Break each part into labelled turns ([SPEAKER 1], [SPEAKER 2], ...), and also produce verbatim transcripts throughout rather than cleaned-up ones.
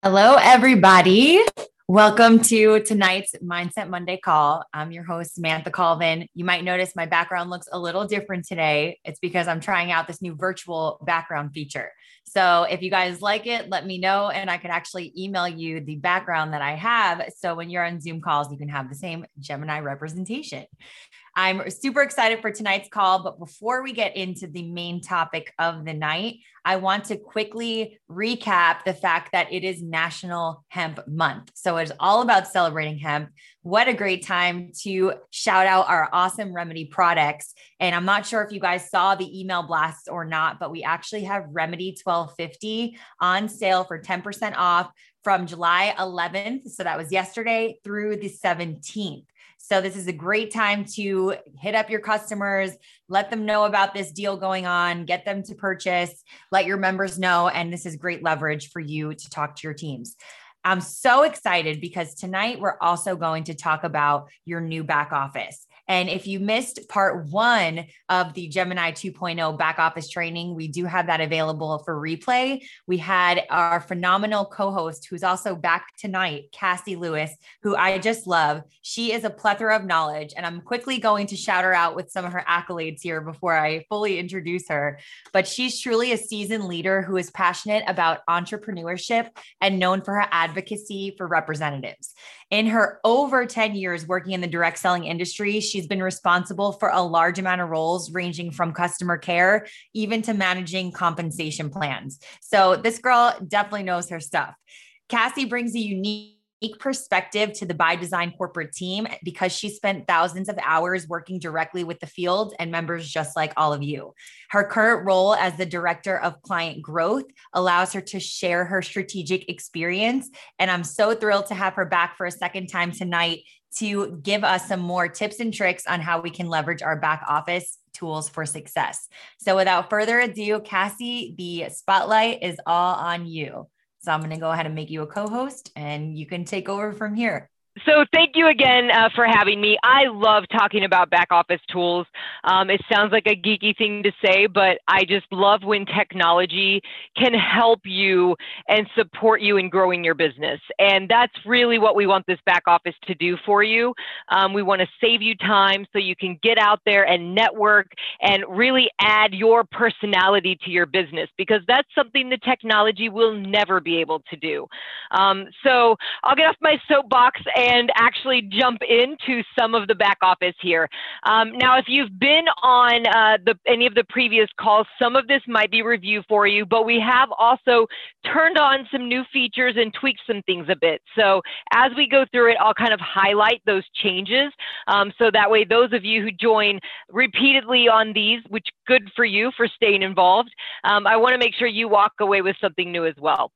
[SPEAKER 1] Hello, everybody. Welcome to tonight's Mindset Monday call. I'm your host, Samantha Colvin. You might notice my background looks a little different today. It's because I'm trying out this new virtual background feature. So if you guys like it, let me know, and I can actually email you the background that I have. So when you're on Zoom calls, you can have the same Gemini representation. I'm super excited for tonight's call, but before we get into the main topic of the night, I want to quickly recap the fact that it is National Hemp Month. So it's all about celebrating hemp. What a great time to shout out our awesome Remedy products. And I'm not sure if you guys saw the email blasts or not, but we actually have Remedy twelve fifty on sale for ten percent off from July eleventh. So that was yesterday through the seventeenth. So this is a great time to hit up your customers, let them know about this deal going on, get them to purchase, let your members know. And this is great leverage for you to talk to your teams. I'm so excited because tonight we're also going to talk about your new back office. And if you missed part one of the Gemini two point oh back office training, we do have that available for replay. We had our phenomenal co-host, who's also back tonight, Cassie Lewis, who I just love. She is a plethora of knowledge, and I'm quickly going to shout her out with some of her accolades here before I fully introduce her. But she's truly a seasoned leader who is passionate about entrepreneurship and known for her advocacy for representatives. In her over ten years working in the direct selling industry, she's been responsible for a large amount of roles ranging from customer care, even to managing compensation plans. So this girl definitely knows her stuff. Cassie brings a unique perspective to the By Design corporate team because she spent thousands of hours working directly with the field and members just like all of you. Her current role as the director of client growth allows her to share her strategic experience. And I'm so thrilled to have her back for a second time tonight to give us some more tips and tricks on how we can leverage our back office tools for success. So without further ado, Cassie, the spotlight is all on you. So I'm going to go ahead and make you a co-host and you can take over from here.
[SPEAKER 2] So thank you again uh, for having me. I love talking about back office tools. Um, it sounds like a geeky thing to say, but I just love when technology can help you and support you in growing your business. And that's really what we want this back office to do for you. Um, we want to save you time so you can get out there and network and really add your personality to your business, because that's something the technology will never be able to do. Um, so I'll get off my soapbox and and actually jump into some of the back office here. Um, now, if you've been on uh, the, any of the previous calls, some of this might be review for you, but we have also turned on some new features and tweaked some things a bit. So as we go through it, I'll kind of highlight those changes. Um, so that way, those of you who join repeatedly on these, which good for you for staying involved, um, I want to make sure you walk away with something new as well.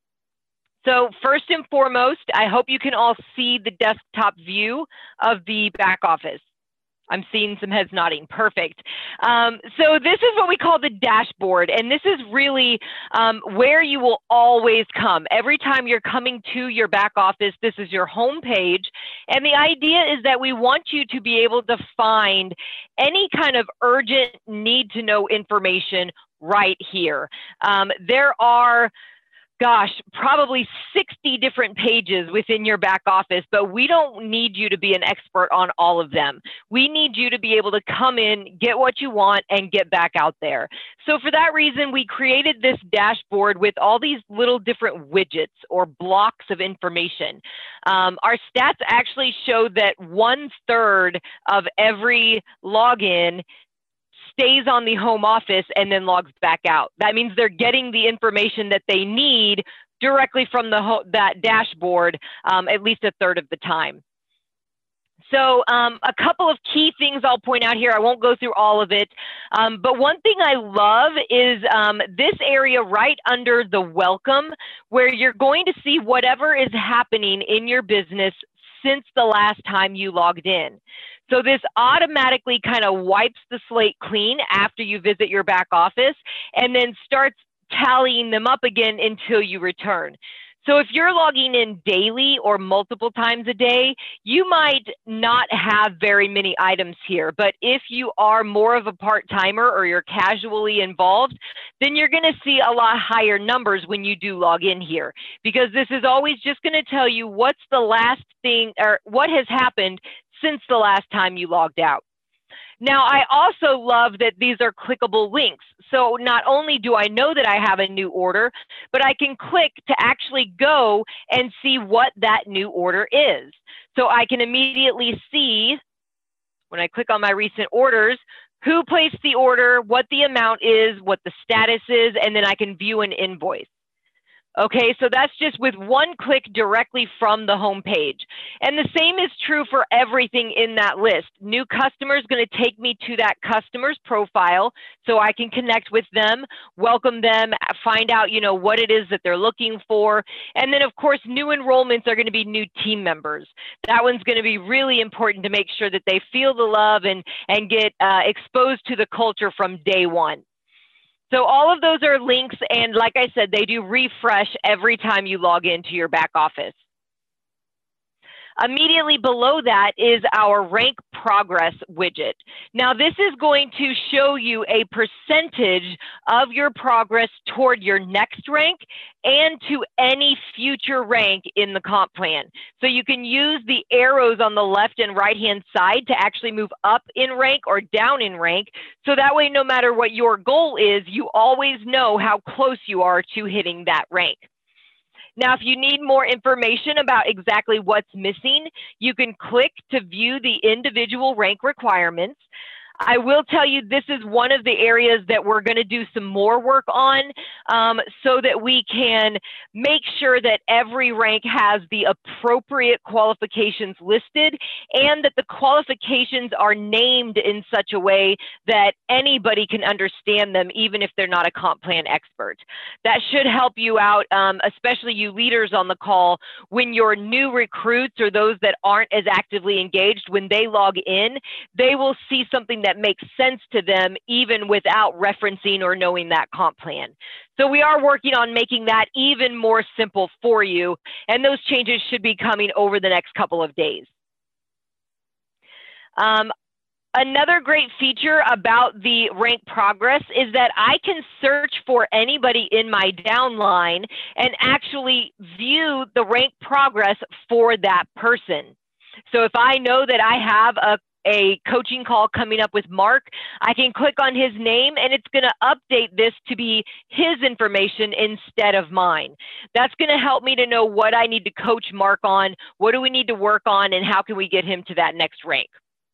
[SPEAKER 2] So first and foremost, I hope you can all see the desktop view of the back office. I'm seeing some heads nodding. Perfect. Um, so this is what we call the dashboard. And this is really um, where you will always come. Every time you're coming to your back office, this is your home page. And the idea is that we want you to be able to find any kind of urgent need to know information right here. Um, there are Gosh, probably sixty different pages within your back office, but we don't need you to be an expert on all of them. We need you to be able to come in, get what you want, and get back out there. So for that reason, we created this dashboard with all these little different widgets or blocks of information. Um, our stats actually show that one third of every login stays on the home office and then logs back out. That means they're getting the information that they need directly from the that dashboard um, at least a third of the time. So um, a couple of key things I'll point out here. I won't go through all of it, um, but one thing I love is um, this area right under the welcome, where you're going to see whatever is happening in your business since the last time you logged in. So this automatically kind of wipes the slate clean after you visit your back office and then starts tallying them up again until you return. So if you're logging in daily or multiple times a day, you might not have very many items here. But if you are more of a part-timer or you're casually involved, then you're going to see a lot higher numbers when you do log in here, because this is always just going to tell you what's the last thing or what has happened since the last time you logged out. Now, I also love that these are clickable links. So not only do I know that I have a new order, but I can click to actually go and see what that new order is. So I can immediately see, when I click on my recent orders, who placed the order, what the amount is, what the status is, and then I can view an invoice. Okay, so that's just with one click directly from the home page. And the same is true for everything in that list. New customer is going to take me to that customer's profile so I can connect with them, welcome them, find out, you know, what it is that they're looking for. And then, of course, new enrollments are going to be new team members. That one's going to be really important to make sure that they feel the love and, and get uh, exposed to the culture from day one. So all of those are links, and like I said, they do refresh every time you log into your back office. Immediately below that is our rank progress widget. Now this is going to show you a percentage of your progress toward your next rank and to any future rank in the comp plan. So you can use the arrows on the left and right hand side to actually move up in rank or down in rank. So that way, no matter what your goal is, you always know how close you are to hitting that rank. Now, if you need more information about exactly what's missing, you can click to view the individual rank requirements. I will tell you this is one of the areas that we're going to do some more work on um, so that we can make sure that every rank has the appropriate qualifications listed and that the qualifications are named in such a way that anybody can understand them, even if they're not a comp plan expert. That should help you out, um, especially you leaders on the call, when your new recruits or those that aren't as actively engaged, when they log in, they will see something that that makes sense to them even without referencing or knowing that comp plan. So we are working on making that even more simple for you, and those changes should be coming over the next couple of days. Um, Another great feature about the rank progress is that I can search for anybody in my downline and actually view the rank progress for that person. So if I know that I have a a coaching call coming up with Mark, I can click on his name and it's going to update this to be his information instead of mine. That's going to help me to know what I need to coach Mark on, what do we need to work on, and how can we get him to that next rank.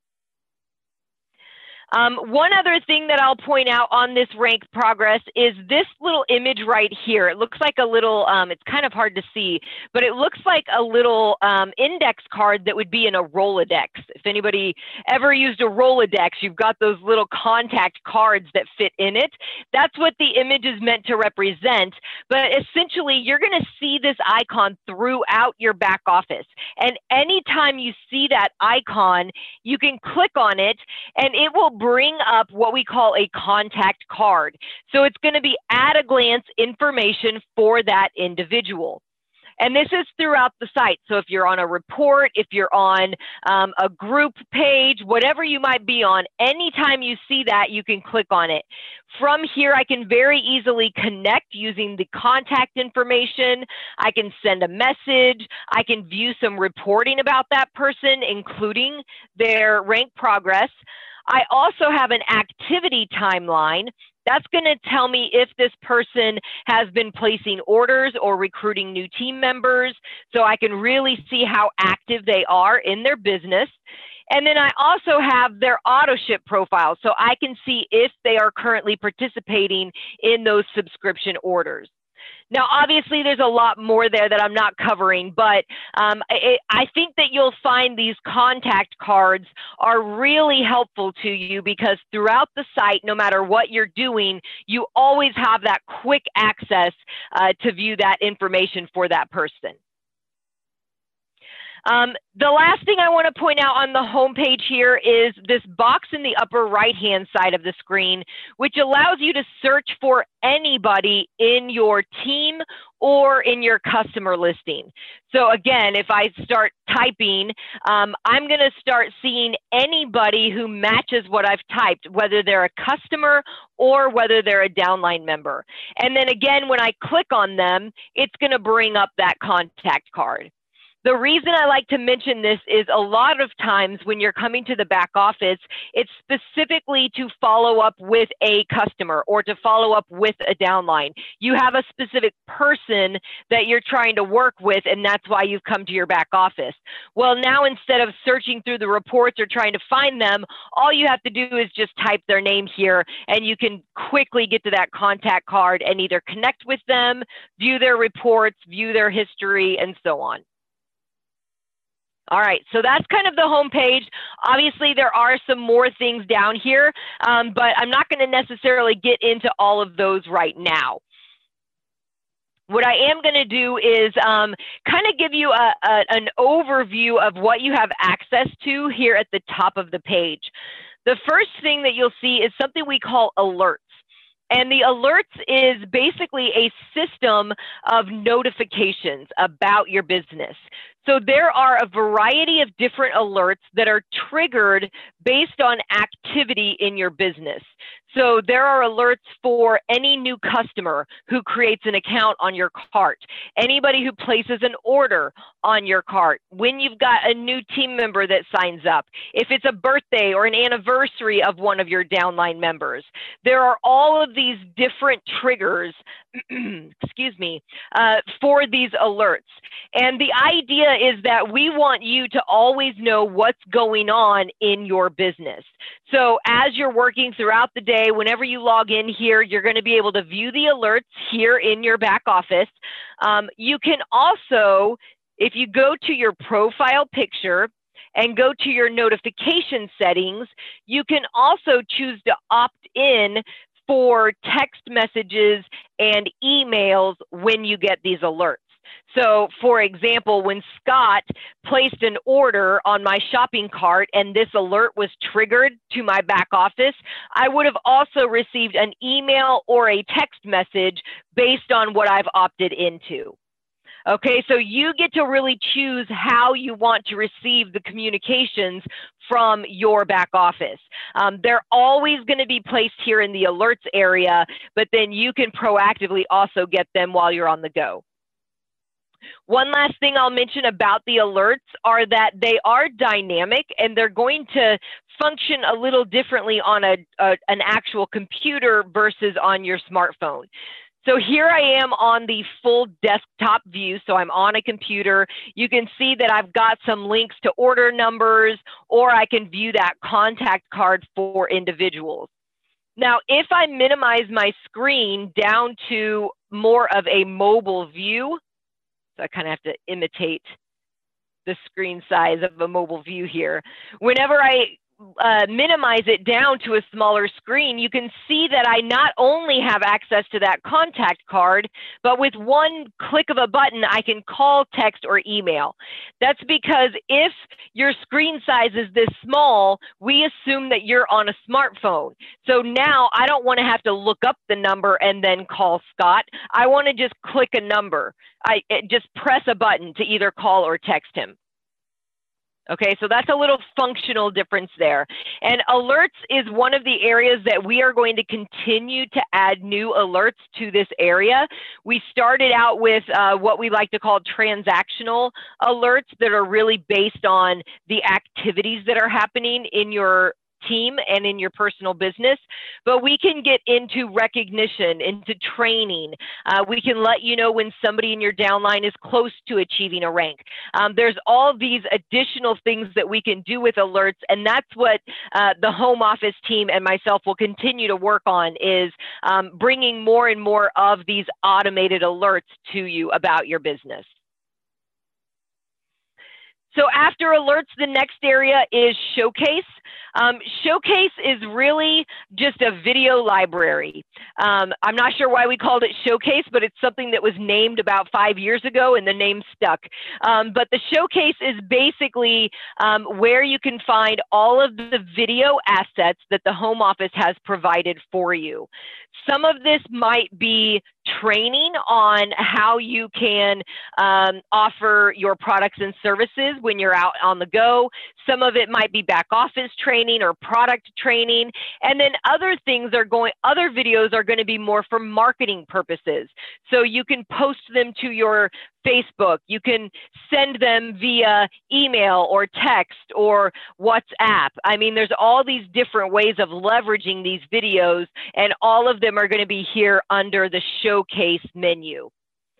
[SPEAKER 2] Um, one other thing that I'll point out on this rank progress is this little image right here. It looks like a little, um, it's kind of hard to see, but it looks like a little um, index card that would be in a Rolodex. If anybody ever used a Rolodex, you've got those little contact cards that fit in it. That's what the image is meant to represent. But essentially, you're going to see this icon throughout your back office. And anytime you see that icon, you can click on it and it will bring up what we call a contact card. So it's going to be at a glance information for that individual. And this is throughout the site. So if you're on a report, if you're on um, a group page, whatever you might be on, anytime you see that, you can click on it. From here, I can very easily connect using the contact information. I can send a message. I can view some reporting about that person, including their rank progress. I also have an activity timeline. That's going to tell me if this person has been placing orders or recruiting new team members, so I can really see how active they are in their business. And then I also have their auto ship profile, so I can see if they are currently participating in those subscription orders. Now, obviously, there's a lot more there that I'm not covering, but um, it, I think that you'll find these contact cards are really helpful to you because throughout the site, no matter what you're doing, you always have that quick access uh, to view that information for that person. Um, the last thing I want to point out on the homepage here is this box in the upper right-hand side of the screen, which allows you to search for anybody in your team or in your customer listing. So again, if I start typing, um, I'm going to start seeing anybody who matches what I've typed, whether they're a customer or whether they're a downline member. And then again, when I click on them, it's going to bring up that contact card. The reason I like to mention this is a lot of times when you're coming to the back office, it's specifically to follow up with a customer or to follow up with a downline. You have a specific person that you're trying to work with, and that's why you've come to your back office. Well, now instead of searching through the reports or trying to find them, all you have to do is just type their name here, and you can quickly get to that contact card and either connect with them, view their reports, view their history, and so on. All right, so that's kind of the home page. Obviously, there are some more things down here, um, but I'm not going to necessarily get into all of those right now. What I am going to do is um, kind of give you a, a, an overview of what you have access to here at the top of the page. The first thing that you'll see is something we call alerts. And the alerts is basically a system of notifications about your business. So there are a variety of different alerts that are triggered based on activity in your business. So there are alerts for any new customer who creates an account on your cart, anybody who places an order on your cart, when you've got a new team member that signs up, if it's a birthday or an anniversary of one of your downline members. There are all of these different triggers, excuse me, uh, for these alerts. And the idea is that we want you to always know what's going on in your business. So as you're working throughout the day, whenever you log in here, you're going to be able to view the alerts here in your back office. Um, you can also, if you go to your profile picture and go to your notification settings, you can also choose to opt in for text messages and emails when you get these alerts. So for example, when Scott placed an order on my shopping cart and this alert was triggered to my back office, I would have also received an email or a text message based on what I've opted into. Okay, so you get to really choose how you want to receive the communications from your back office. Um, they're always going to be placed here in the alerts area, but then you can proactively also get them while you're on the go. One last thing I'll mention about the alerts are that they are dynamic and they're going to function a little differently on a, a, an actual computer versus on your smartphone. So here I am on the full desktop view. So I'm on a computer. You can see that I've got some links to order numbers, or I can view that contact card for individuals. Now, if I minimize my screen down to more of a mobile view, so I kind of have to imitate the screen size of a mobile view here. Whenever I uh, minimize it down to a smaller screen, you can see that I not only have access to that contact card, but with one click of a button, I can call, text, or email. That's because if your screen size is this small, we assume that you're on a smartphone. So now I don't want to have to look up the number and then call Scott. I want to just click a number. I just press a button to either call or text him. Okay, so that's a little functional difference there. And alerts is one of the areas that we are going to continue to add new alerts to this area. We started out with uh, what we like to call transactional alerts that are really based on the activities that are happening in your team and in your personal business, but we can get into recognition, into training. Uh, we can let you know when somebody in your downline is close to achieving a rank. Um, there's all these additional things that we can do with alerts, and that's what uh, the home office team and myself will continue to work on, is um, bringing more and more of these automated alerts to you about your business. So after alerts, the next area is Showcase. Um, Showcase is really just a video library. Um, I'm not sure why we called it Showcase, but it's something that was named about five years ago and the name stuck. Um, but the Showcase is basically um, where you can find all of the video assets that the home office has provided for you. Some of this might be training on how you can um, offer your products and services when you're out on the go. Some of it might be back office training or product training. And then other things are going, other videos are going to be more for marketing purposes. So you can post them to your Facebook, you can send them via email or text or WhatsApp. I mean, there's all these different ways of leveraging these videos, and all of them are going to be here under the Showcase menu.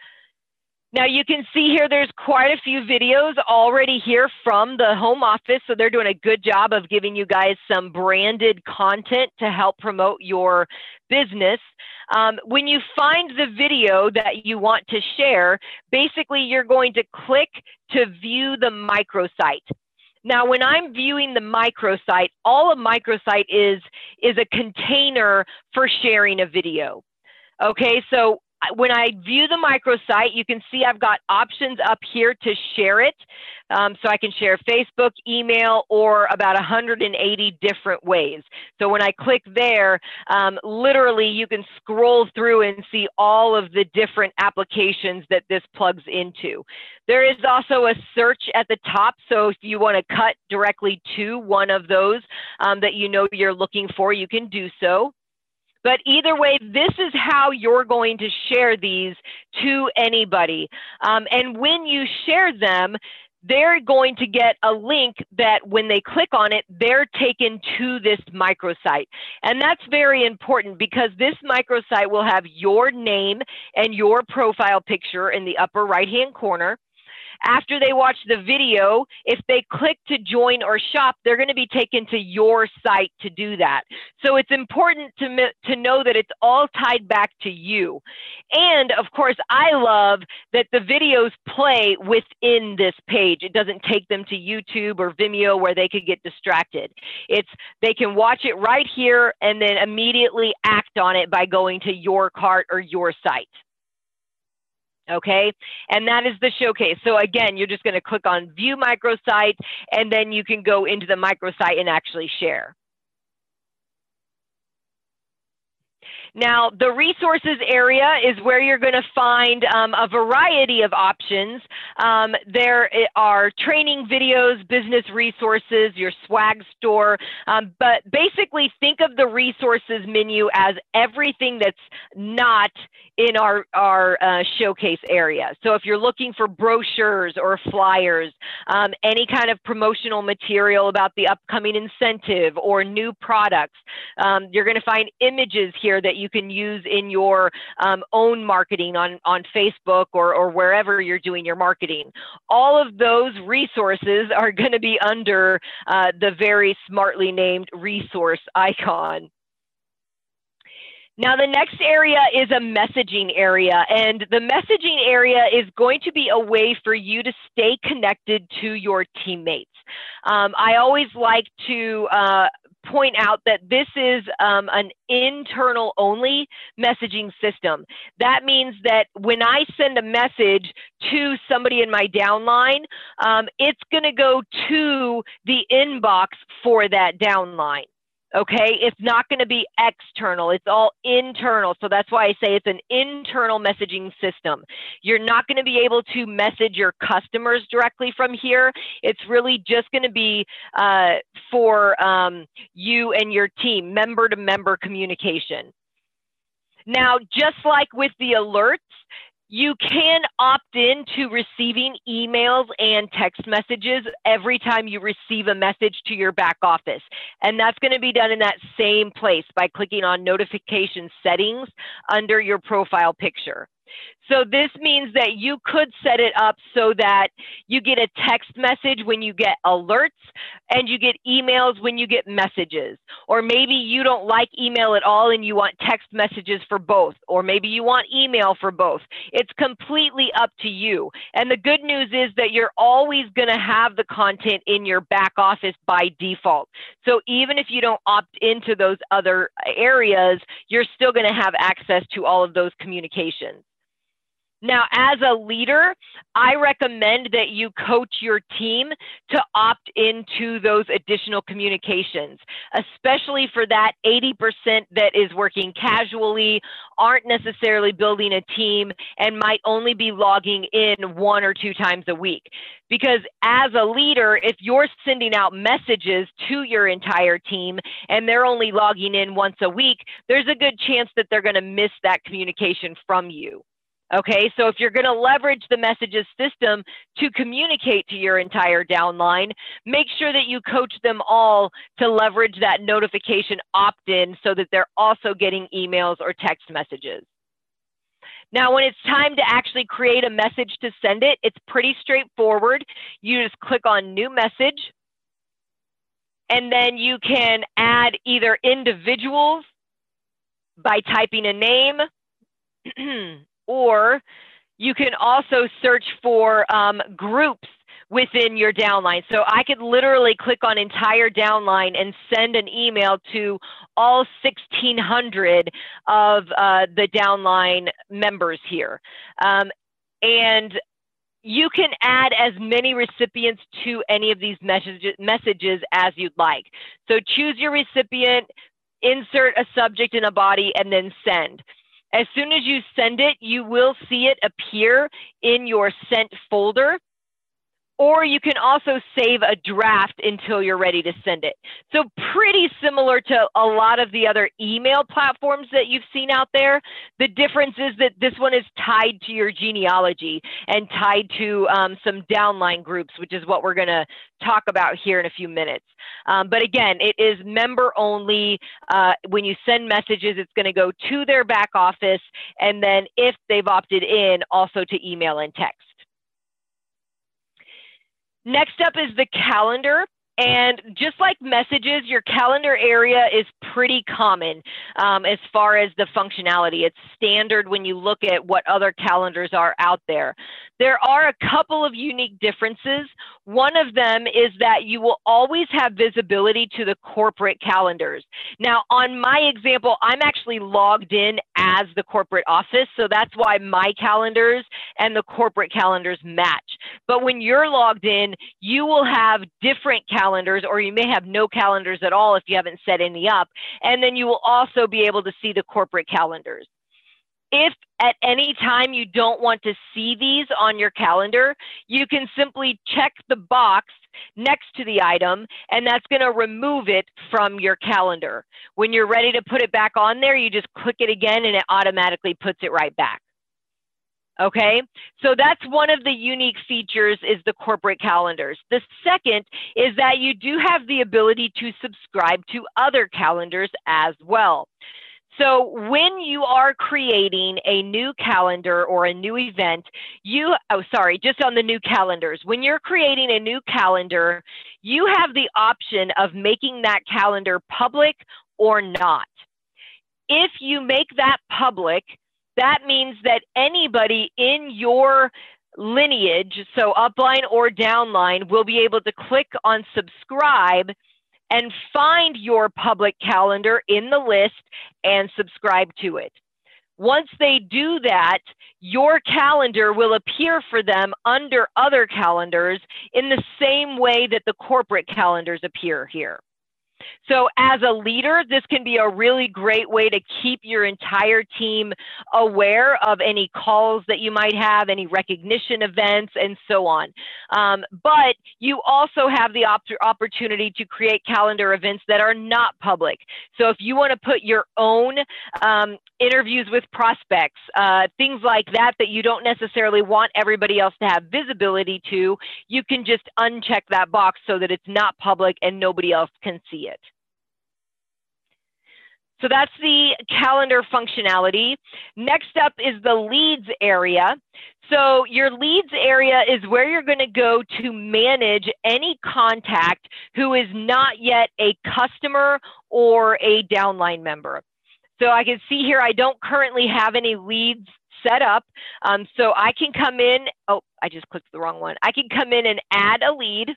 [SPEAKER 2] Now you can see here there's quite a few videos already here from the home office, so they're doing a good job of giving you guys some branded content to help promote your business. Um, when you find the video that you want to share, basically you're going to click to view the microsite. Now, when I'm viewing the microsite, all a microsite is, is a container for sharing a video. Okay, so when I view the microsite, you can see I've got options up here to share it. Um, so I can share Facebook, email, or about one hundred eighty different ways. So when I click there, um, literally you can scroll through and see all of the different applications that this plugs into. There is also a search at the top. So if you want to cut directly to one of those um, that you know you're looking for, you can do so. But either way, this is how you're going to share these to anybody. Um, and when you share them, they're going to get a link that when they click on it, they're taken to this microsite. And that's very important because this microsite will have your name and your profile picture in the upper right-hand corner. After they watch the video, if they click to join or shop, they're going to be taken to your site to do that. So it's important to, to know that it's all tied back to you. And of course, I love that the videos play within this page. It doesn't take them to YouTube or Vimeo where they could get distracted. It's, they can watch it right here and then immediately act on it by going to your cart or your site. Okay, and that is the Showcase. So again, you're just going to click on View Microsite, and then you can go into the microsite and actually share. Now, the resources area is where you're going to find um, a variety of options. Um, there are training videos, business resources, your swag store, um, but basically think of the resources menu as everything that's not in our, our uh, Showcase area. So if you're looking for brochures or flyers, um, any kind of promotional material about the upcoming incentive or new products, um, you're going to find images here that you can use in your um, own marketing on, on Facebook or, or wherever you're doing your marketing. All of those resources are going to be under uh, the very smartly named resource icon. Now, the next area is a messaging area, and the messaging area is going to be a way for you to stay connected to your teammates. Um, I always like to uh, point out that this is um, an internal only messaging system. That means that when I send a message to somebody in my downline, um, it's going to go to the inbox for that downline. Okay, it's not going to be external, it's all internal. So that's why I say it's an internal messaging system. You're not going to be able to message your customers directly from here. It's really just going to be uh, for um, you and your team, member to member communication. Now, just like with the alerts, you can opt in to receiving emails and text messages every time you receive a message to your back office. And that's going to be done in that same place by clicking on notification settings under your profile picture. So this means that you could set it up so that you get a text message when you get alerts and you get emails when you get messages. Or maybe you don't like email at all and you want text messages for both. Or maybe you want email for both. It's completely up to you. And the good news is that you're always going to have the content in your back office by default. So even if you don't opt into those other areas, you're still going to have access to all of those communications. Now, as a leader, I recommend that you coach your team to opt into those additional communications, especially for that eighty percent that is working casually, aren't necessarily building a team, and might only be logging in one or two times a week. Because as a leader, if you're sending out messages to your entire team and they're only logging in once a week, there's a good chance that they're going to miss that communication from you. Okay, so if you're going to leverage the messages system to communicate to your entire downline, make sure that you coach them all to leverage that notification opt-in so that they're also getting emails or text messages. Now, when it's time to actually create a message to send it, it's pretty straightforward. You just click on New Message, and then you can add either individuals by typing a name, or you can also search for um, groups within your downline. So I could literally click on entire downline and send an email to all sixteen hundred of uh, the downline members here. Um, and you can add as many recipients to any of these messages, messages as you'd like. So choose your recipient, insert a subject and a body, and then send. As soon as you send it, you will see it appear in your sent folder, or you can also save a draft until you're ready to send it. So pretty similar to a lot of the other email platforms that you've seen out there. The difference is that this one is tied to your genealogy and tied to um, some downline groups, which is what we're going to talk about here in a few minutes. Um, but again, it is member only. Uh, when you send messages, it's going to go to their back office, and then if they've opted in, also to email and text. Next up is the calendar. And just like messages, your calendar area is pretty common um, as far as the functionality. It's standard when you look at what other calendars are out there. There are a couple of unique differences. One of them is that you will always have visibility to the corporate calendars. Now, on my example, I'm actually logged in as the corporate office, so that's why my calendars and the corporate calendars match. But when you're logged in, you will have different calendars, or you may have no calendars at all if you haven't set any up, and then you will also be able to see the corporate calendars. If at any time you don't want to see these on your calendar, you can simply check the box next to the item, and that's going to remove it from your calendar. When you're ready to put it back on there, you just click it again and it automatically puts it right back. Okay, so that's one of the unique features is the corporate calendars. The second is that you do have the ability to subscribe to other calendars as well. So when you are creating a new calendar or a new event, you, oh, sorry, just on the new calendars. When you're creating a new calendar, you have the option of making that calendar public or not. If you make that public, that means that anybody in your lineage, so upline or downline, will be able to click on subscribe and find your public calendar in the list and subscribe to it. Once they do that, your calendar will appear for them under other calendars in the same way that the corporate calendars appear here. So as a leader, this can be a really great way to keep your entire team aware of any calls that you might have, any recognition events, and so on. Um, but you also have the op opportunity to create calendar events that are not public. So if you want to put your own um, interviews with prospects, uh, things like that, that you don't necessarily want everybody else to have visibility to, you can just uncheck that box so that it's not public and nobody else can see it. So that's the calendar functionality. Next up is the leads area. So your leads area is where you're going to go to manage any contact who is not yet a customer or a downline member. So I can see here I don't currently have any leads set up. Um, so I can come in, oh, I just clicked the wrong one. I can come in and add a lead.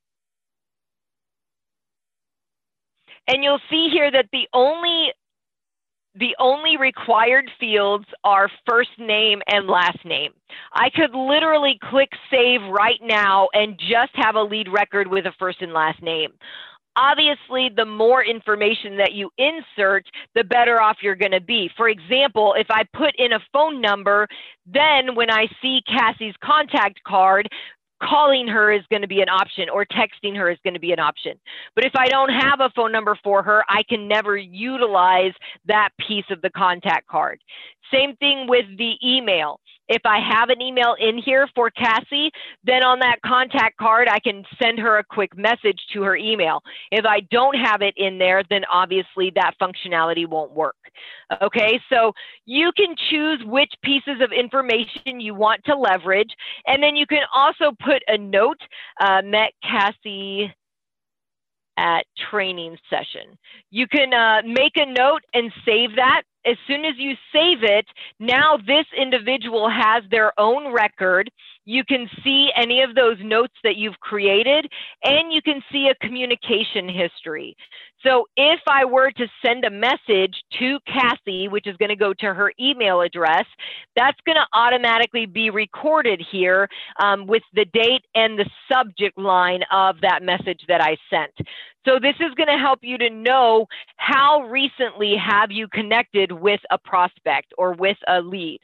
[SPEAKER 2] And you'll see here that the only The only required fields are first name and last name. I could literally click save right now and just have a lead record with a first and last name. Obviously, the more information that you insert, the better off you're going to be. For example, if I put in a phone number, then when I see Cassie's contact card, calling her is going to be an option, or texting her is going to be an option. But if I don't have a phone number for her, I can never utilize that piece of the contact card. Same thing with the email. If I have an email in here for Cassie, then on that contact card, I can send her a quick message to her email. If I don't have it in there, then obviously that functionality won't work. Okay, so you can choose which pieces of information you want to leverage, and then you can also put a note, uh, met Cassie at training session. You can uh, make a note and save that. As soon as you save it, now this individual has their own record. You can see any of those notes that you've created, and you can see a communication history. So if I were to send a message to Cassie, which is going to go to her email address, that's going to automatically be recorded here um, with the date and the subject line of that message that I sent. So this is going to help you to know how recently have you connected with a prospect or with a lead.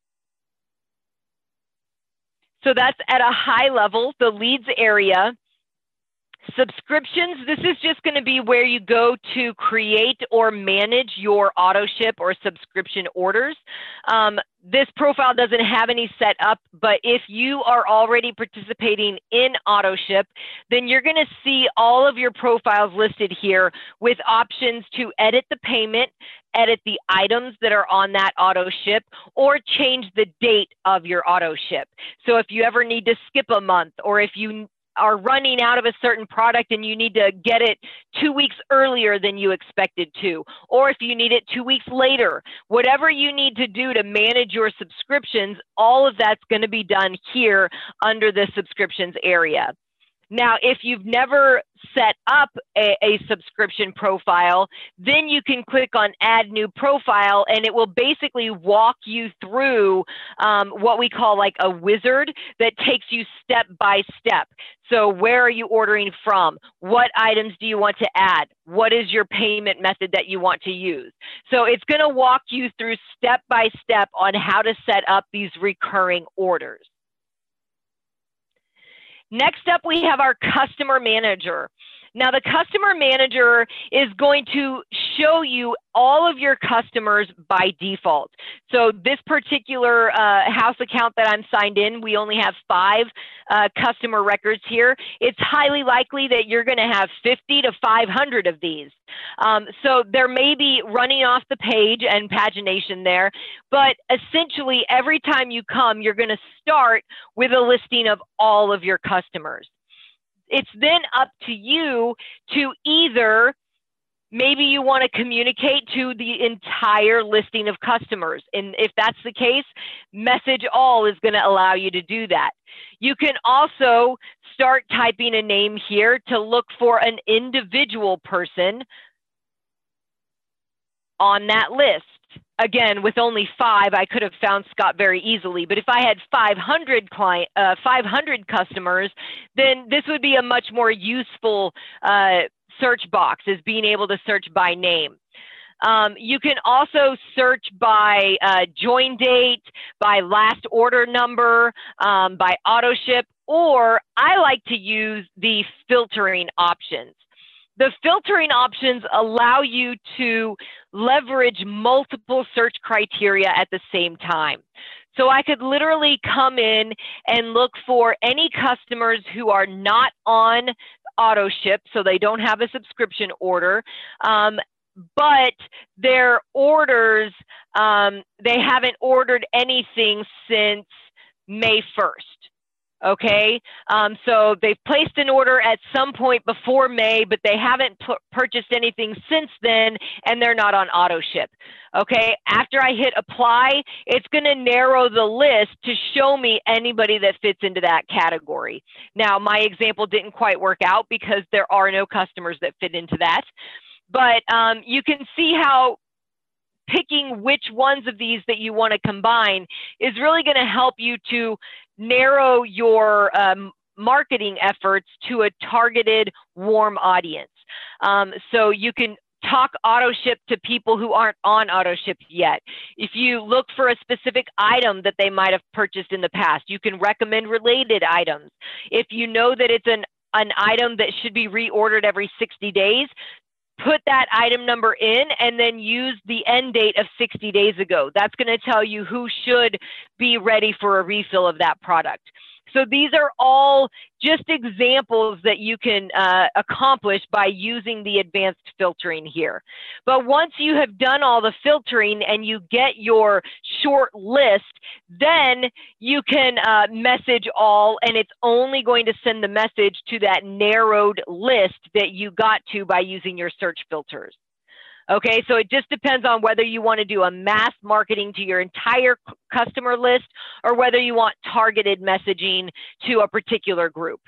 [SPEAKER 2] So that's at a high level, the leads area. Subscriptions, this is just going to be where you go to create or manage your auto ship or subscription orders. Um, this profile doesn't have any set up, but if you are already participating in auto ship, then you're going to see all of your profiles listed here with options to edit the payment, edit the items that are on that auto ship, or change the date of your auto ship. So if you ever need to skip a month, or if you are running out of a certain product and you need to get it two weeks earlier than you expected to, or if you need it two weeks later, whatever you need to do to manage your subscriptions, all of that's going to be done here under the subscriptions area. Now, if you've never set up a, a subscription profile, then you can click on add new profile, and it will basically walk you through um, what we call like a wizard that takes you step by step. So where are you ordering from? What items do you want to add? What is your payment method that you want to use? So it's going to walk you through step by step on how to set up these recurring orders. Next up, we have our customer manager. Now, the customer manager is going to show you all of your customers by default. So this particular uh, house account that I'm signed in, we only have five uh, customer records here. It's highly likely that you're going to have fifty to five hundred of these. Um, so there may be running off the page and pagination there, but essentially every time you come, you're going to start with a listing of all of your customers. It's then up to you to either, maybe you want to communicate to the entire listing of customers. And if that's the case, message all is going to allow you to do that. You can also start typing a name here to look for an individual person on that list. Again, with only five, I could have found Scott very easily. But if I had five hundred client, uh, five hundred customers, then this would be a much more useful uh, search box, is being able to search by name. Um, you can also search by uh, join date, by last order number, um, by auto ship, or I like to use the filtering options. The filtering options allow you to leverage multiple search criteria at the same time. So I could literally come in and look for any customers who are not on auto ship, so they don't have a subscription order, um, but their orders, um, they haven't ordered anything since May first. Okay, um, so they've placed an order at some point before May, but they haven't p- purchased anything since then, and they're not on auto ship. Okay, after I hit apply, it's going to narrow the list to show me anybody that fits into that category. Now, my example didn't quite work out because there are no customers that fit into that, but um, you can see how picking which ones of these that you want to combine is really going to help you to narrow your um, marketing efforts to a targeted warm audience. Um, so you can talk auto ship to people who aren't on auto ship yet. If you look for a specific item that they might have purchased in the past, you can recommend related items. If you know that it's an, an item that should be reordered every sixty days, put that item number in and then use the end date of sixty days ago. That's going to tell you who should be ready for a refill of that product. So these are all just examples that you can uh, accomplish by using the advanced filtering here. But once you have done all the filtering and you get your short list, then you can uh, message all, and it's only going to send the message to that narrowed list that you got to by using your search filters. Okay, so it just depends on whether you want to do a mass marketing to your entire customer list or whether you want targeted messaging to a particular group.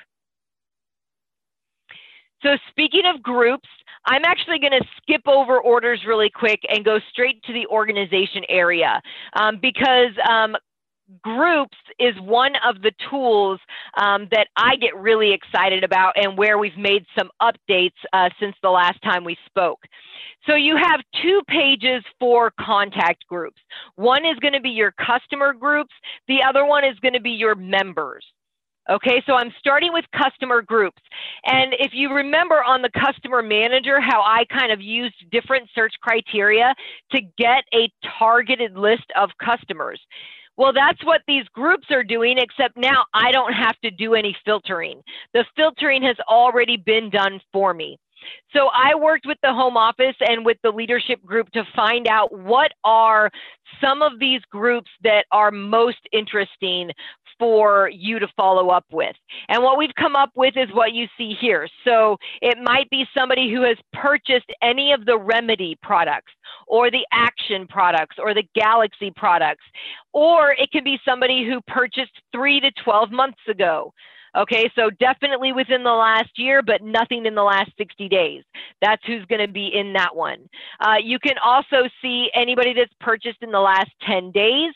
[SPEAKER 2] So speaking of groups, I'm actually going to skip over orders really quick and go straight to the organization area um, because um, groups is one of the tools um, that I get really excited about and where we've made some updates uh, since the last time we spoke. So you have two pages for contact groups. One is going to be your customer groups. The other one is going to be your members. Okay, so I'm starting with customer groups. And if you remember on the customer manager, how I kind of used different search criteria to get a targeted list of customers. Well, that's what these groups are doing, except now I don't have to do any filtering. The filtering has already been done for me. So I worked with the home office and with the leadership group to find out what are some of these groups that are most interesting for you to follow up with. And what we've come up with is what you see here. So it might be somebody who has purchased any of the Remedy products or the Action products or the Galaxy products, or it can be somebody who purchased three to twelve months ago. Okay, so definitely within the last year, but nothing in the last sixty days. That's who's going to be in that one. Uh, you can also see anybody that's purchased in the last ten days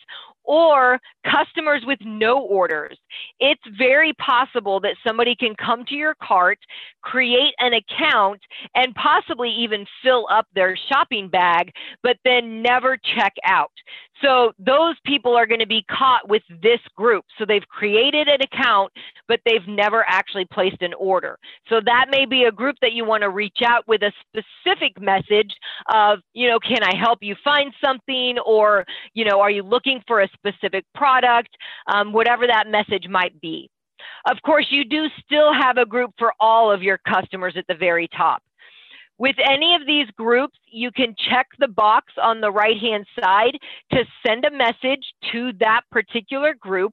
[SPEAKER 2] or customers with no orders. It's very possible that somebody can come to your cart, create an account, and possibly even fill up their shopping bag, but then never check out. So those people are going to be caught with this group. So they've created an account, but they've never actually placed an order. So that may be a group that you want to reach out with a specific message of, you know, can I help you find something? Or, you know, are you looking for a specific product? Um, whatever that message might be. Of course, you do still have a group for all of your customers at the very top. With any of these groups, you can check the box on the right-hand side to send a message to that particular group.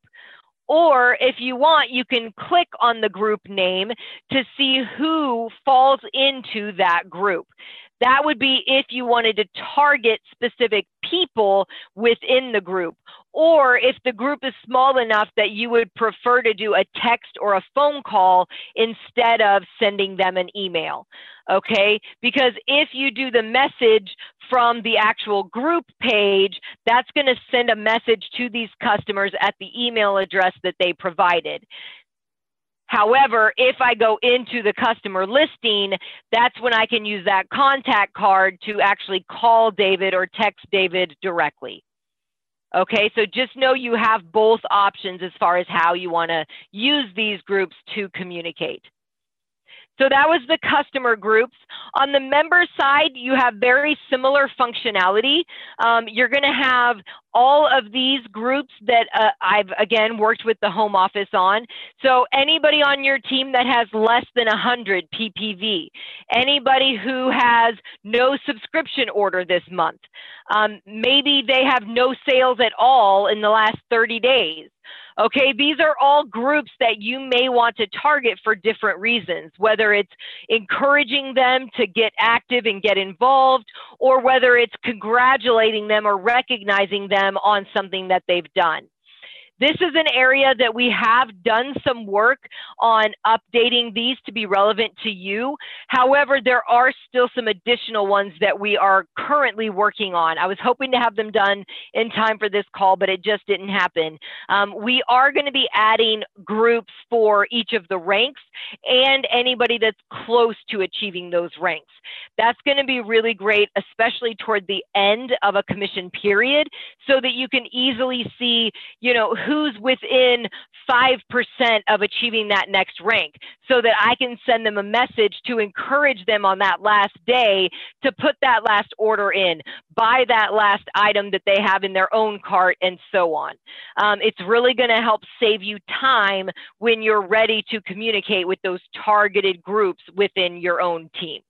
[SPEAKER 2] Or if you want, you can click on the group name to see who falls into that group. That would be if you wanted to target specific people within the group, or if the group is small enough that you would prefer to do a text or a phone call instead of sending them an email, okay? Because if you do the message from the actual group page, that's going to send a message to these customers at the email address that they provided. However, if I go into the customer listing, that's when I can use that contact card to actually call David or text David directly. Okay, so just know you have both options as far as how you want to use these groups to communicate. So that was the customer groups. On the member side, you have very similar functionality. Um, you're going to have all of these groups that uh, I've, again, worked with the home office on. So anybody on your team that has less than one hundred P P V, anybody who has no subscription order this month, um, maybe they have no sales at all in the last thirty days. Okay, these are all groups that you may want to target for different reasons, whether it's encouraging them to get active and get involved, or whether it's congratulating them or recognizing them on something that they've done. This is an area that we have done some work on updating these to be relevant to you. However, there are still some additional ones that we are currently working on. I was hoping to have them done in time for this call, but it just didn't happen. Um, we are going to be adding groups for each of the ranks and anybody that's close to achieving those ranks. That's going to be really great, especially toward the end of a commission period, so that you can easily see, you know, who's within five percent of achieving that next rank, so that I can send them a message to encourage them on that last day to put that last order in, buy that last item that they have in their own cart, and so on. Um, it's really going to help save you time when you're ready to communicate with those targeted groups within your own team.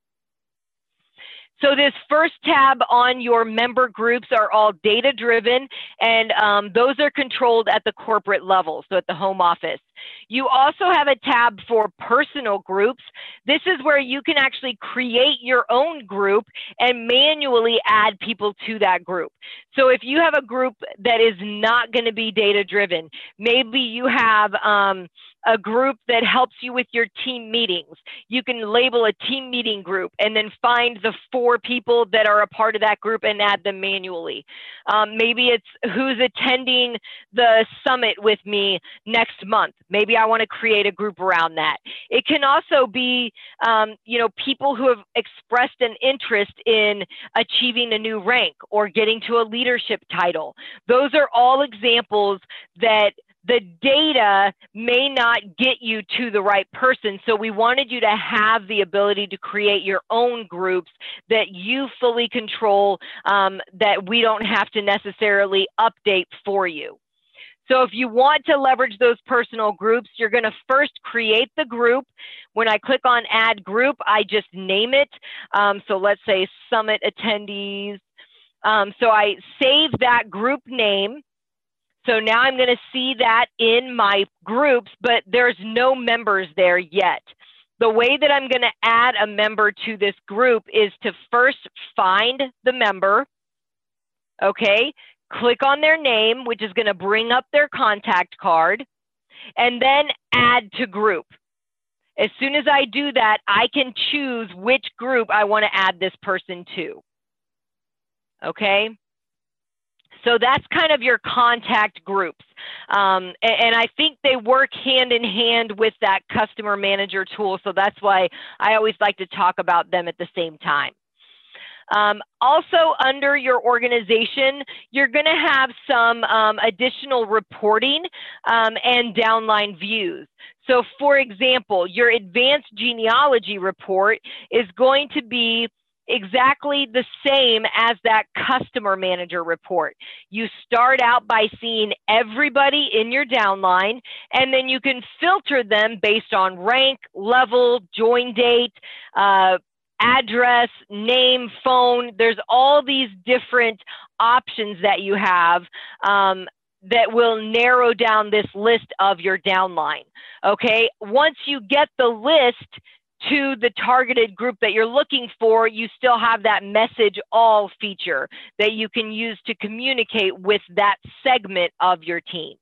[SPEAKER 2] So this first tab on your member groups are all data driven, and um, those are controlled at the corporate level, so at the home office. You also have a tab for personal groups. This is where you can actually create your own group and manually add people to that group. So if you have a group that is not going to be data driven, maybe you have um, a group that helps you with your team meetings. You can label a team meeting group and then find the four people that are a part of that group and add them manually. Um, maybe it's who's attending the summit with me next month. Maybe I want to create a group around that. It can also be, um, you know, people who have expressed an interest in achieving a new rank or getting to a leadership title. Those are all examples that the data may not get you to the right person. So we wanted you to have the ability to create your own groups that you fully control, um, that we don't have to necessarily update for you. So if you want to leverage those personal groups, you're going to first create the group. When I click on add group, I just name it. Um, so let's say summit attendees. Um, so I save that group name. So now I'm going to see that in my groups, but there's no members there yet. The way that I'm going to add a member to this group is to first find the member, okay? Click on their name, which is going to bring up their contact card, and then add to group. As soon as I do that, I can choose which group I want to add this person to, okay? So that's kind of your contact groups. Um, and, and I think they work hand in hand with that customer manager tool. So that's why I always like to talk about them at the same time. Um, also, under your organization, you're going to have some um, additional reporting um, and downline views. So for example, your advanced genealogy report is going to be exactly the same as that customer manager report. You start out by seeing everybody in your downline, and then you can filter them based on rank, level, join date, uh, address, name, phone. There's all these different options that you have um, that will narrow down this list of your downline. Okay, once you get the list to the targeted group that you're looking for, you still have that message all feature that you can use to communicate with that segment of your team.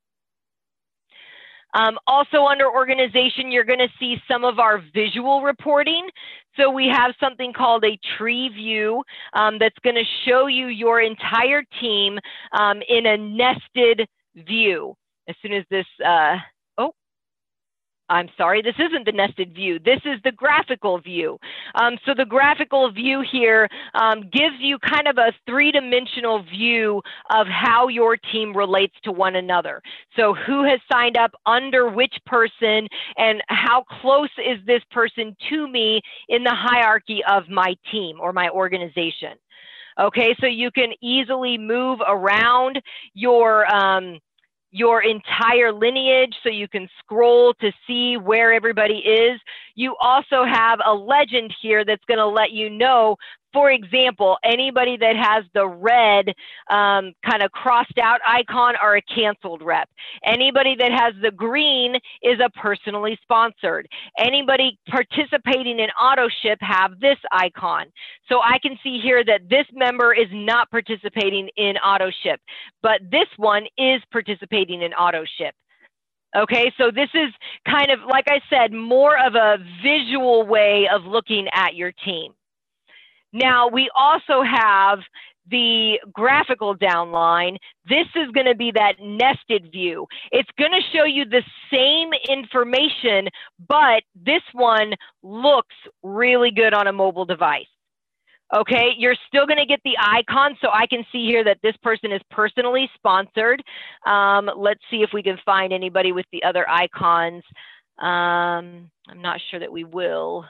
[SPEAKER 2] Um, also under organization, you're going to see some of our visual reporting. So we have something called a tree view um, that's going to show you your entire team um, in a nested view. As soon as this, uh, oh, I'm sorry, this isn't the nested view. This is the graphical view. Um, so the graphical view here um, gives you kind of a three-dimensional view of how your team relates to one another. So who has signed up under which person, and how close is this person to me in the hierarchy of my team or my organization. Okay, so you can easily move around your um, your entire lineage, so you can scroll to see where everybody is. You also have a legend here that's going to let you know, for example, anybody that has the red um, kind of crossed out icon are a canceled rep. Anybody that has the green is a personally sponsored. Anybody participating in AutoShip have this icon. So I can see here that this member is not participating in AutoShip, but this one is participating in AutoShip. Okay, so this is kind of, like I said, more of a visual way of looking at your team. Now, we also have the graphical downline. This is going to be that nested view. It's going to show you the same information, but this one looks really good on a mobile device. Okay, you're still going to get the icon, so I can see here that this person is personally sponsored. Um, let's see if we can find anybody with the other icons. Um, I'm not sure that we will.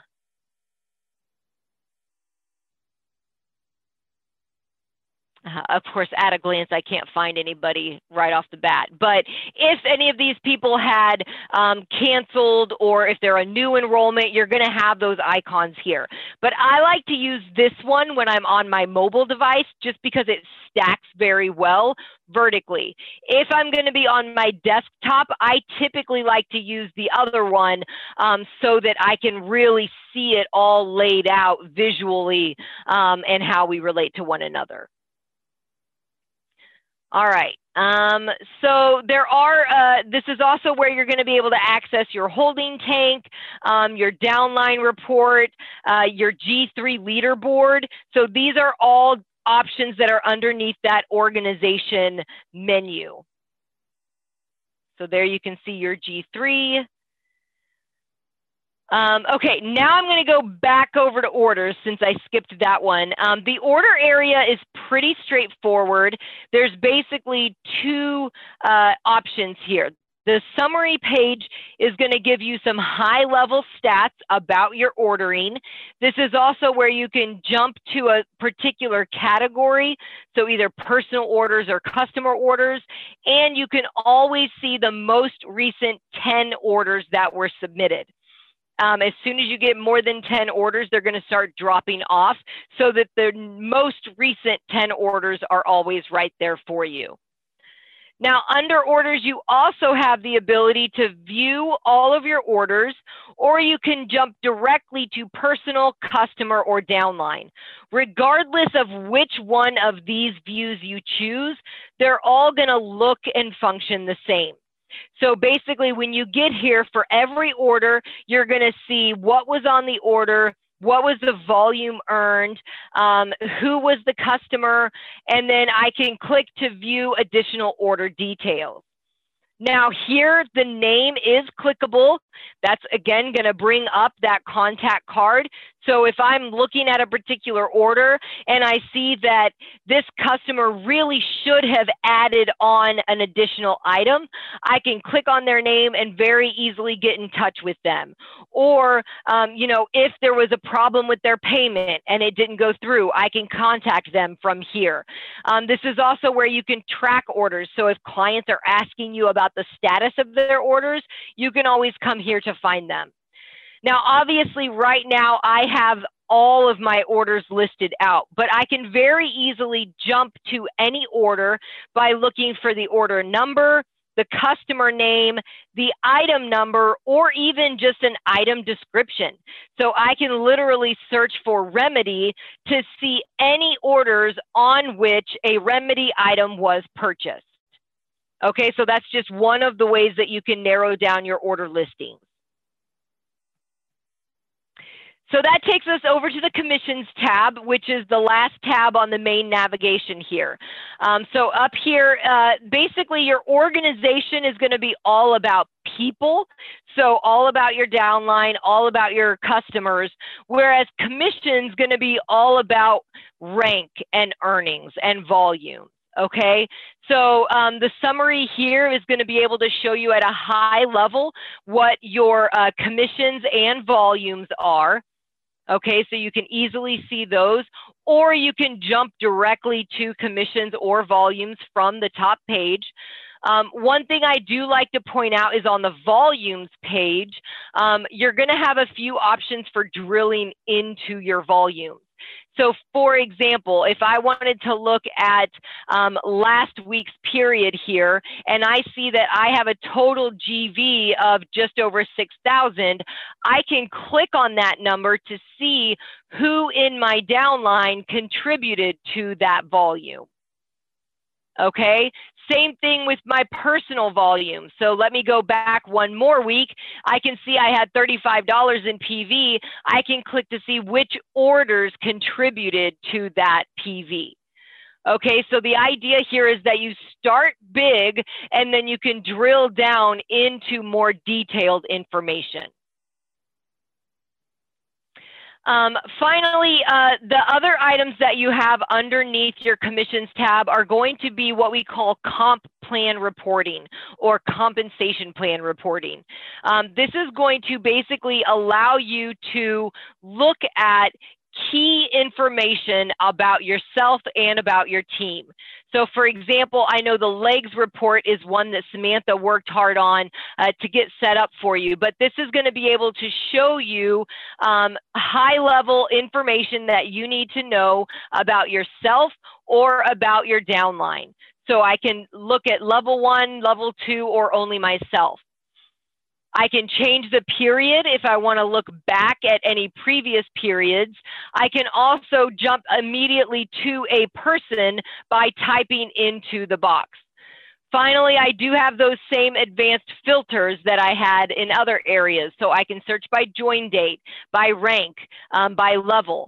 [SPEAKER 2] Uh, of course, at a glance, I can't find anybody right off the bat. But if any of these people had um, canceled, or if they're a new enrollment, you're going to have those icons here. But I like to use this one when I'm on my mobile device, just because it stacks very well vertically. If I'm going to be on my desktop, I typically like to use the other one um, so that I can really see it all laid out visually um, and how we relate to one another. All right, um, so there are, uh, this is also where you're going to be able to access your holding tank, um, your downline report, uh, your G three leaderboard. So these are all options that are underneath that organization menu. So there you can see your G three. Um, okay, now I'm going to go back over to orders since I skipped that one. Um, the order area is pretty straightforward. There's basically two uh, options here. The summary page is going to give you some high-level stats about your ordering. This is also where you can jump to a particular category, so either personal orders or customer orders, and you can always see the most recent ten orders that were submitted. Um, as soon as you get more than ten orders, they're going to start dropping off, so that the most recent ten orders are always right there for you. Now, under orders, you also have the ability to view all of your orders, or you can jump directly to personal, customer, or downline. Regardless of which one of these views you choose, they're all going to look and function the same. So basically, when you get here, for every order, you're going to see what was on the order, what was the volume earned, um, who was the customer, and then I can click to view additional order details. Now here, the name is clickable. That's again going to bring up that contact card. So if I'm looking at a particular order and I see that this customer really should have added on an additional item, I can click on their name and very easily get in touch with them. Or, um, you know, if there was a problem with their payment and it didn't go through, I can contact them from here. Um, this is also where you can track orders. So if clients are asking you about the status of their orders, you can always come here to find them. Now, obviously, right now, I have all of my orders listed out, but I can very easily jump to any order by looking for the order number, the customer name, the item number, or even just an item description. So I can literally search for remedy to see any orders on which a remedy item was purchased. Okay, so that's just one of the ways that you can narrow down your order listings. So that takes us over to the commissions tab, which is the last tab on the main navigation here. Um, so up here, uh, basically your organization is going to be all about people. So all about your downline, all about your customers, whereas commission's going to be all about rank and earnings and volume. Okay, so um, the summary here is going to be able to show you at a high level what your uh, commissions and volumes are. Okay, so you can easily see those, or you can jump directly to commissions or volumes from the top page. Um, one thing I do like to point out is on the volumes page, um, you're going to have a few options for drilling into your volumes. So for example, if I wanted to look at um, last week's period here, and I see that I have a total G V of just over six thousand, I can click on that number to see who in my downline contributed to that volume. Okay, same thing with my personal volume. So let me go back one more week. I can see I had thirty-five dollars in P V. I can click to see which orders contributed to that P V. Okay, so the idea here is that you start big and then you can drill down into more detailed information. Um, finally, uh, the other items that you have underneath your commissions tab are going to be what we call comp plan reporting or compensation plan reporting. Um, this is going to basically allow you to look at key information about yourself and about your team. So for example, I know the legs report is one that Samantha worked hard on uh, to get set up for you, but this is going to be able to show you um, high level information that you need to know about yourself or about your downline. So I can look at level one, level two, or only myself. I can change the period if I want to look back at any previous periods. I can also jump immediately to a person by typing into the box. Finally, I do have those same advanced filters that I had in other areas. So I can search by join date, by rank, um, by level,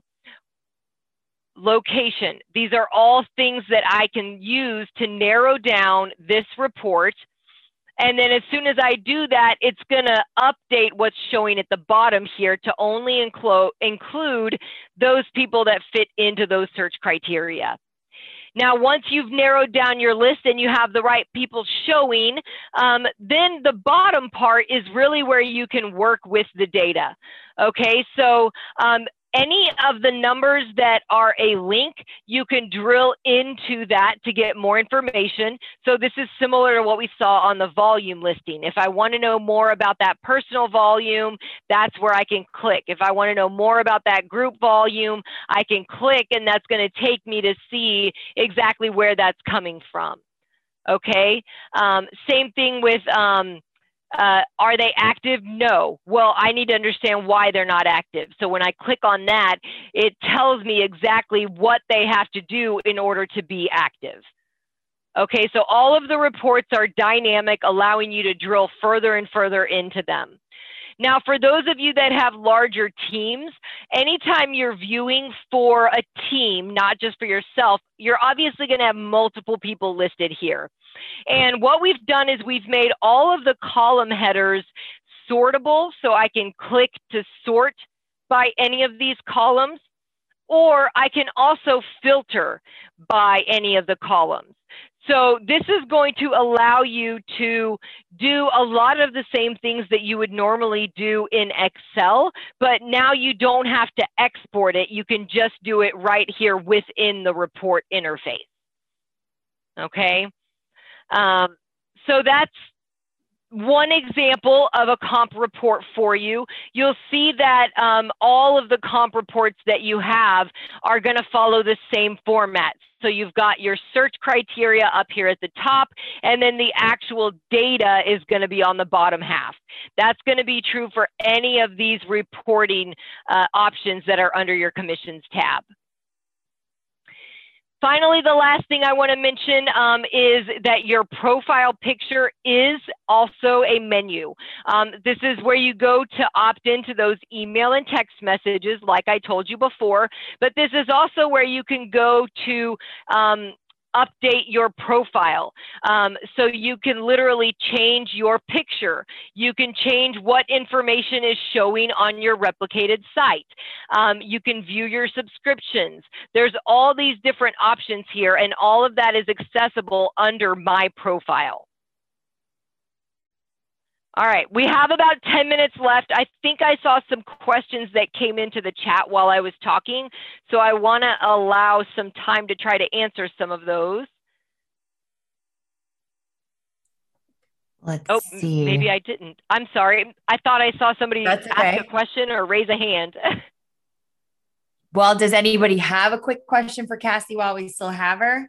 [SPEAKER 2] location. These are all things that I can use to narrow down this report. And then as soon as I do that, it's going to update what's showing at the bottom here to only include include those people that fit into those search criteria. Now, once you've narrowed down your list and you have the right people showing, um, then the bottom part is really where you can work with the data. Okay, so um, any of the numbers that are a link, you can drill into that to get more information. So this is similar to what we saw on the volume listing. If I want to know more about that personal volume, that's where I can click. If I want to know more about that group volume, I can click, and that's going to take me to see exactly where that's coming from. Okay, um, same thing with um, Uh, are they active? No. Well, I need to understand why they're not active. So when I click on that, it tells me exactly what they have to do in order to be active. Okay, so all of the reports are dynamic, allowing you to drill further and further into them. Now, for those of you that have larger teams, anytime you're viewing for a team, not just for yourself, you're obviously going to have multiple people listed here. And what we've done is we've made all of the column headers sortable, so I can click to sort by any of these columns, or I can also filter by any of the columns. So this is going to allow you to do a lot of the same things that you would normally do in Excel, but now you don't have to export it. You can just do it right here within the report interface. Okay, um, so that's one example of a comp report for you. You'll see that um, all of the comp reports that you have are going to follow the same format. So you've got your search criteria up here at the top, and then the actual data is going to be on the bottom half. That's going to be true for any of these reporting uh, options that are under your commissions tab. Finally, the last thing I want to mention um, is that your profile picture is also a menu. Um, this is where you go to opt into those email and text messages, like I told you before, but this is also where you can go to um, update your profile. Um, so you can literally change your picture. You can change what information is showing on your replicated site. Um, you can view your subscriptions. There's all these different options here, and all of that is accessible under My Profile. All right, we have about ten minutes left. I think I saw some questions that came into the chat while I was talking, so I want to allow some time to try to answer some of those.
[SPEAKER 1] Let's
[SPEAKER 2] oh,
[SPEAKER 1] see.
[SPEAKER 2] Maybe I didn't. I'm sorry. I thought I saw somebody
[SPEAKER 1] That's
[SPEAKER 2] ask
[SPEAKER 1] okay.
[SPEAKER 2] a question or raise a hand.
[SPEAKER 1] Well, does anybody have a quick question for Cassie while we still have her?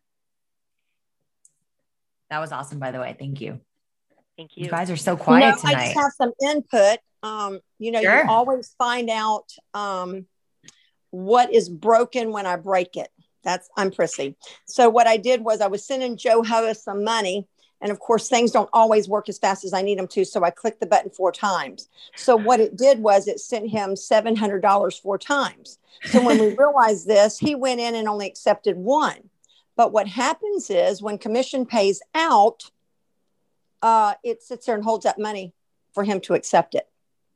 [SPEAKER 1] That was awesome, by the way. Thank you.
[SPEAKER 2] Thank you.
[SPEAKER 1] You guys are so quiet
[SPEAKER 3] no,
[SPEAKER 1] tonight.
[SPEAKER 3] I just have some input. Um, you know,
[SPEAKER 1] Sure.
[SPEAKER 3] you always find out um, what is broken when I break it. That's, I'm Prissy. So what I did was I was sending Joe Hoa some money. And of course, things don't always work as fast as I need them to. So I clicked the button four times. So what it did was it sent him seven hundred dollars four times. So when we realized this, he went in and only accepted one. But what happens is when commission pays out, uh, it sits there and holds up money for him to accept it.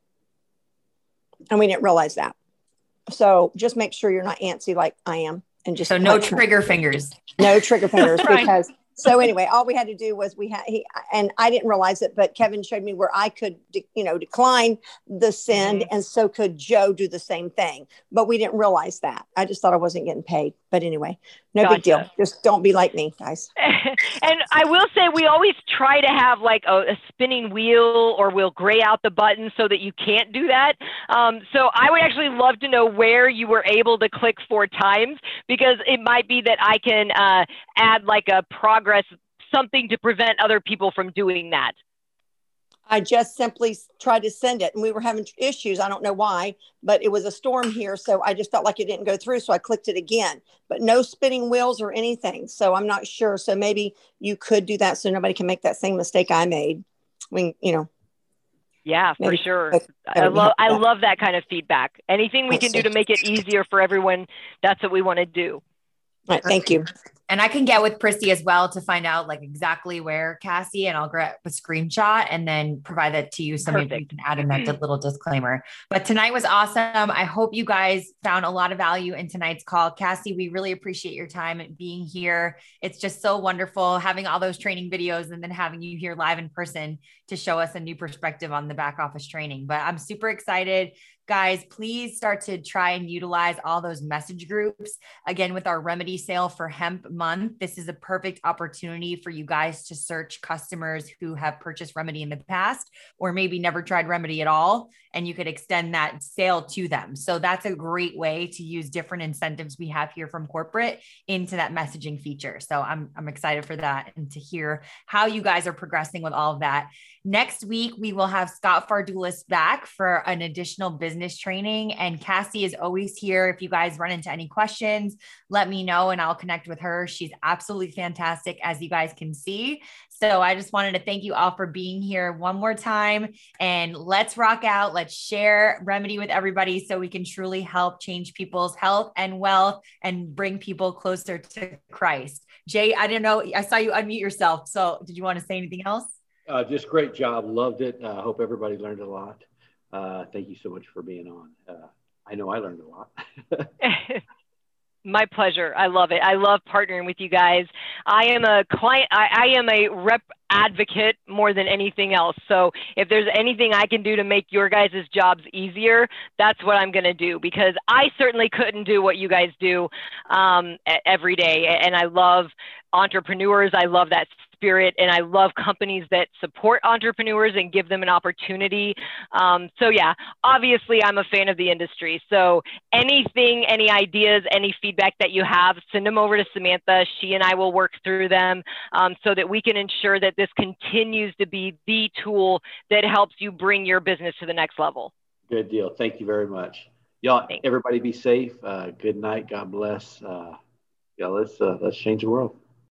[SPEAKER 3] And we didn't realize that. So just make sure you're not antsy like I am. And just
[SPEAKER 1] so no trigger fingers.
[SPEAKER 3] No trigger fingers
[SPEAKER 2] Right.
[SPEAKER 3] because so anyway, all we had to do was we had he and I didn't realize it, but Kevin showed me where I could, de- you know, decline the send,
[SPEAKER 2] Mhm.
[SPEAKER 3] and so could Joe do the same thing. But we didn't realize that. I just thought I wasn't getting paid. But anyway, no big deal.
[SPEAKER 2] Gotcha.
[SPEAKER 3] Just don't be like me, guys.
[SPEAKER 2] And I will say we always try to have like a, a spinning wheel, or we'll gray out the button so that you can't do that. Um, so I would actually love to know where you were able to click four times, because it might be that I can uh, add like a progress, something to prevent other people from doing that.
[SPEAKER 3] I just simply tried to send it, and we were having issues. I don't know why, but it was a storm here. So I just felt like it didn't go through. So I clicked it again, but no spinning wheels or anything. So I'm not sure. So maybe you could do that so nobody can make that same mistake I made. We, you know.
[SPEAKER 2] Yeah, for sure. I
[SPEAKER 3] love
[SPEAKER 2] love, I love that kind of feedback. Anything we can do
[SPEAKER 3] see.
[SPEAKER 2] to make it easier for everyone, that's what we want to do.
[SPEAKER 3] All right, thank you.
[SPEAKER 1] And I can get with Prissy as well to find out like exactly where, Cassie, and I'll grab a screenshot and then provide that to you. So
[SPEAKER 2] Perfect.
[SPEAKER 1] maybe you can add in that little disclaimer. But tonight was awesome. I hope you guys found a lot of value in tonight's call. Cassie, we really appreciate your time and being here. It's just so wonderful having all those training videos and then having you here live in person to show us a new perspective on the back office training. But I'm super excited. Guys, please start to try and utilize all those message groups. Again, with our remedy sale for hemp month, this is a perfect opportunity for you guys to search customers who have purchased remedy in the past, or maybe never tried remedy at all, and you could extend that sale to them. So that's a great way to use different incentives we have here from corporate into that messaging feature. So I'm, I'm excited for that and to hear how you guys are progressing with all of that. Next week, we will have Scott Fardulis back for an additional business training. And Cassie is always here. If you guys run into any questions, let me know and I'll connect with her. She's absolutely fantastic, as you guys can see. So I just wanted to thank you all for being here one more time, and let's rock out. Let's share remedy with everybody so we can truly help change people's health and wealth and bring people closer to Christ. Jay, I didn't know, I saw you unmute yourself. So did you want to say anything else?
[SPEAKER 4] Uh, just great job. Loved it. I uh, hope everybody learned a lot. Uh, thank you so much for being on. Uh, I know I learned a lot.
[SPEAKER 2] My pleasure. I love it. I love partnering with you guys. I am a client. I, I am a rep advocate more than anything else. So if there's anything I can do to make your guys' jobs easier, that's what I'm going to do, because I certainly couldn't do what you guys do um, every day. And I love entrepreneurs. I love that spirit, and I love companies that support entrepreneurs and give them an opportunity. Um, so yeah, obviously I'm a fan of the industry. So anything, any ideas, any feedback that you have, send them over to Samantha. She and I will work through them um, so that we can ensure that this continues to be the tool that helps you bring your business to the next level.
[SPEAKER 4] Good deal. Thank you very much. Y'all,
[SPEAKER 2] Thanks.
[SPEAKER 4] everybody be safe. Uh, good night. God bless. Uh, yeah, let's, uh, let's change the world.